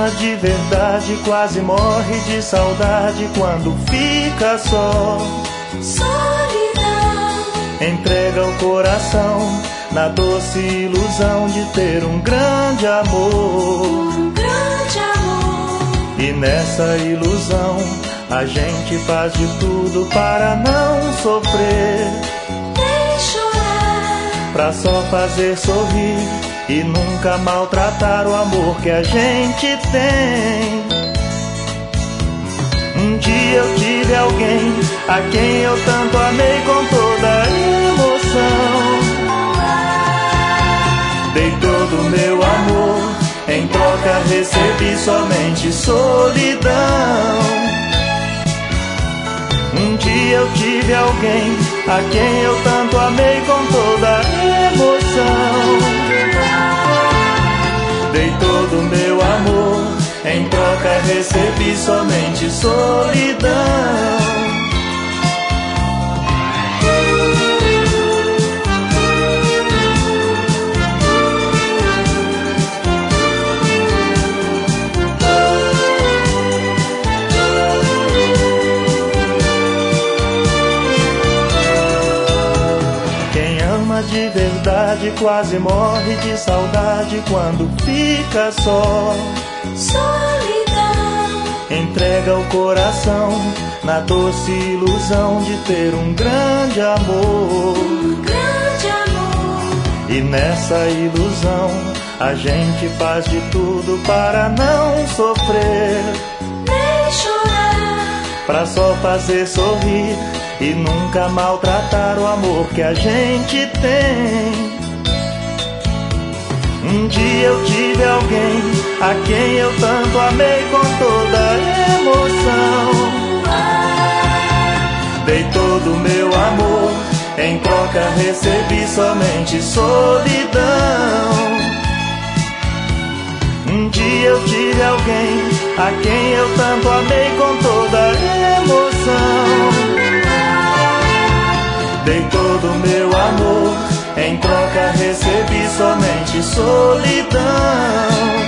de verdade quase morre de saudade quando fica só. Solidão. Entrega o coração na doce ilusão de ter um grande amor. Um grande amor. E nessa ilusão a gente faz de tudo para não sofrer, Nem chorar. pra só fazer sorrir e nunca maltratar o amor que a gente tem. Um dia eu tive alguém a quem eu tanto amei com toda a emoção. Dei todo o meu amor, em troca recebi somente solidão. Um dia eu tive alguém a quem eu tanto amei com toda a emoção. Dei todo o meu amor, em troca recebi somente solidão. De verdade quase morre de saudade quando fica só. Solidão. Entrega o coração na doce ilusão de ter um grande amor. Um grande amor. E nessa ilusão a gente faz de tudo para não sofrer, Nem chorar. pra só fazer sorrir e nunca maltratar o amor que a gente tem. Um dia eu tive alguém a quem eu tanto amei com toda a emoção. Dei todo o meu amor, em troca recebi somente solidão. Um dia eu tive alguém a quem eu tanto amei com toda a emoção. Dei todo o meu amor, em troca recebi somente solidão.